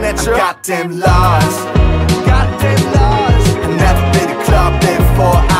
at you. I'm goddamn lost. I never been to club before.